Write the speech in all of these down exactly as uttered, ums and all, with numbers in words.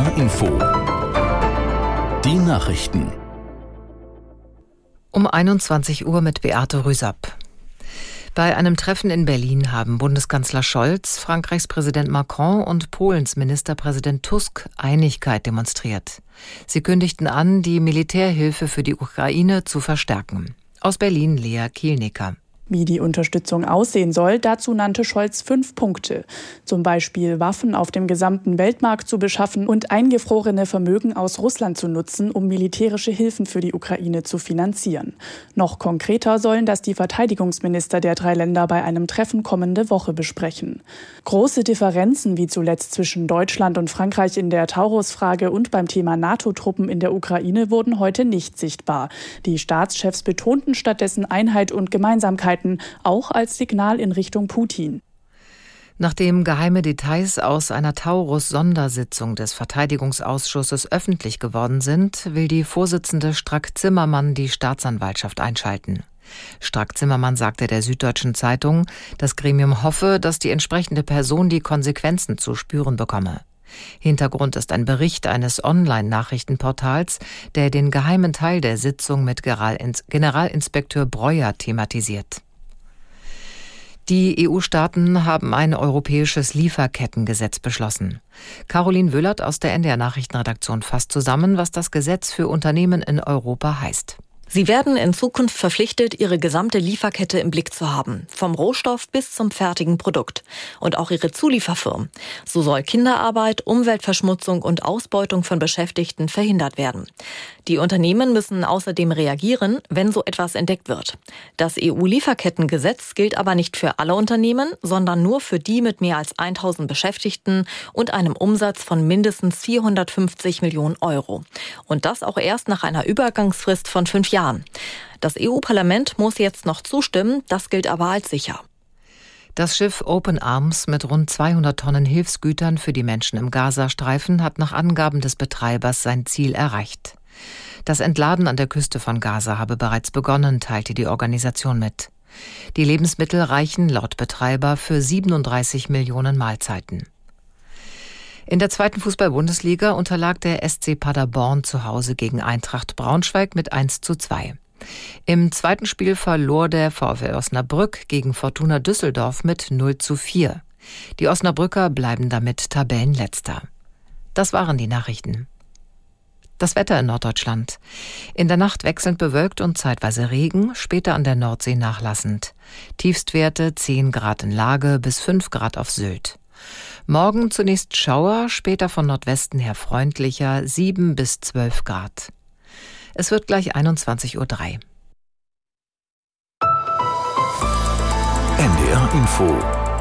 R Info. Die Nachrichten. Um einundzwanzig Uhr mit Beate Rüsapp. Bei einem Treffen in Berlin haben Bundeskanzler Scholz, Frankreichs Präsident Macron und Polens Ministerpräsident Tusk Einigkeit demonstriert. Sie kündigten an, die Militärhilfe für die Ukraine zu verstärken. Aus Berlin Lea Kielnicker. Wie die Unterstützung aussehen soll, dazu nannte Scholz fünf Punkte. Zum Beispiel Waffen auf dem gesamten Weltmarkt zu beschaffen und eingefrorene Vermögen aus Russland zu nutzen, um militärische Hilfen für die Ukraine zu finanzieren. Noch konkreter sollen das die Verteidigungsminister der drei Länder bei einem Treffen kommende Woche besprechen. Große Differenzen wie zuletzt zwischen Deutschland und Frankreich in der Taurus-Frage und beim Thema NATO-Truppen in der Ukraine wurden heute nicht sichtbar. Die Staatschefs betonten stattdessen Einheit und Gemeinsamkeit, auch als Signal in Richtung Putin. Nachdem geheime Details aus einer Taurus-Sondersitzung des Verteidigungsausschusses öffentlich geworden sind, will die Vorsitzende Strack-Zimmermann die Staatsanwaltschaft einschalten. Strack-Zimmermann sagte der Süddeutschen Zeitung, das Gremium hoffe, dass die entsprechende Person die Konsequenzen zu spüren bekomme. Hintergrund ist ein Bericht eines Online-Nachrichtenportals, der den geheimen Teil der Sitzung mit Generalinspekteur Breuer thematisiert. Die E U-Staaten haben ein europäisches Lieferkettengesetz beschlossen. Caroline Wöllert aus der N D R-Nachrichtenredaktion fasst zusammen, was das Gesetz für Unternehmen in Europa heißt. Sie werden in Zukunft verpflichtet, ihre gesamte Lieferkette im Blick zu haben, vom Rohstoff bis zum fertigen Produkt. Und auch ihre Zulieferfirmen. So soll Kinderarbeit, Umweltverschmutzung und Ausbeutung von Beschäftigten verhindert werden. Die Unternehmen müssen außerdem reagieren, wenn so etwas entdeckt wird. Das E U-Lieferkettengesetz gilt aber nicht für alle Unternehmen, sondern nur für die mit mehr als tausend Beschäftigten und einem Umsatz von mindestens vierhundertfünfzig Millionen Euro. Und das auch erst nach einer Übergangsfrist von fünf Jahren. Das E U-Parlament muss jetzt noch zustimmen, das gilt aber als sicher. Das Schiff Open Arms mit rund zweihundert Tonnen Hilfsgütern für die Menschen im Gazastreifen hat nach Angaben des Betreibers sein Ziel erreicht. Das Entladen an der Küste von Gaza habe bereits begonnen, teilte die Organisation mit. Die Lebensmittel reichen laut Betreiber für siebenunddreißig Millionen Mahlzeiten. In der zweiten Fußball-Bundesliga unterlag der S C Paderborn zu Hause gegen Eintracht Braunschweig mit eins zu zwei. Im zweiten Spiel verlor der VfL Osnabrück gegen Fortuna Düsseldorf mit null zu vier. Die Osnabrücker bleiben damit Tabellenletzter. Das waren die Nachrichten. Das Wetter in Norddeutschland. In der Nacht wechselnd bewölkt und zeitweise Regen, später an der Nordsee nachlassend. Tiefstwerte zehn Grad in Lage bis fünf Grad auf Sylt. Morgen zunächst Schauer, später von Nordwesten her freundlicher, sieben bis zwölf Grad. Es wird gleich einundzwanzig Uhr drei. N D R Info.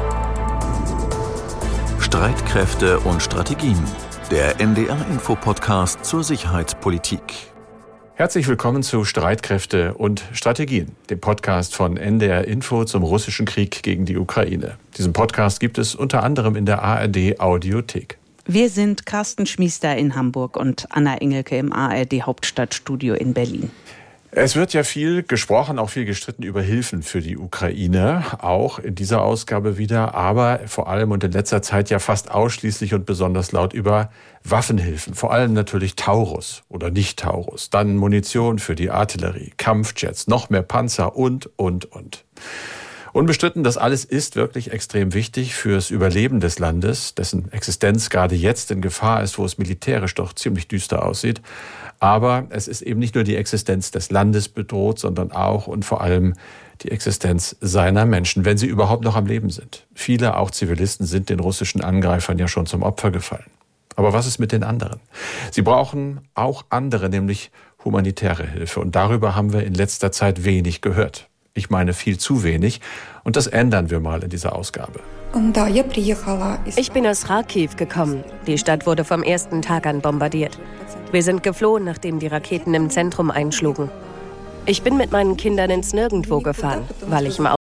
Streitkräfte und Strategien. Der N D R Info Podcast zur Sicherheitspolitik. Herzlich willkommen zu Streitkräfte und Strategien, dem Podcast von N D R Info zum russischen Krieg gegen die Ukraine. Diesen Podcast gibt es unter anderem in der A R D Audiothek. Wir sind Carsten Schmiester in Hamburg und Anna Engelke im A R D Hauptstadtstudio in Berlin. Es wird ja viel gesprochen, auch viel gestritten über Hilfen für die Ukraine, auch in dieser Ausgabe wieder, aber vor allem und in letzter Zeit ja fast ausschließlich und besonders laut über Waffenhilfen, vor allem natürlich Taurus oder nicht Taurus, dann Munition für die Artillerie, Kampfjets, noch mehr Panzer und, und, und. Unbestritten, das alles ist wirklich extrem wichtig fürs Überleben des Landes, dessen Existenz gerade jetzt in Gefahr ist, wo es militärisch doch ziemlich düster aussieht. Aber es ist eben nicht nur die Existenz des Landes bedroht, sondern auch und vor allem die Existenz seiner Menschen, wenn sie überhaupt noch am Leben sind. Viele, auch Zivilisten, sind den russischen Angreifern ja schon zum Opfer gefallen. Aber was ist mit den anderen? Sie brauchen auch andere, nämlich humanitäre Hilfe. Und darüber haben wir in letzter Zeit wenig gehört. Ich meine viel zu wenig. Und das ändern wir mal in dieser Ausgabe. Ich bin aus Kharkiv gekommen. Die Stadt wurde vom ersten Tag an bombardiert. Wir sind geflohen, nachdem die Raketen im Zentrum einschlugen. Ich bin mit meinen Kindern ins Nirgendwo gefahren, weil ich im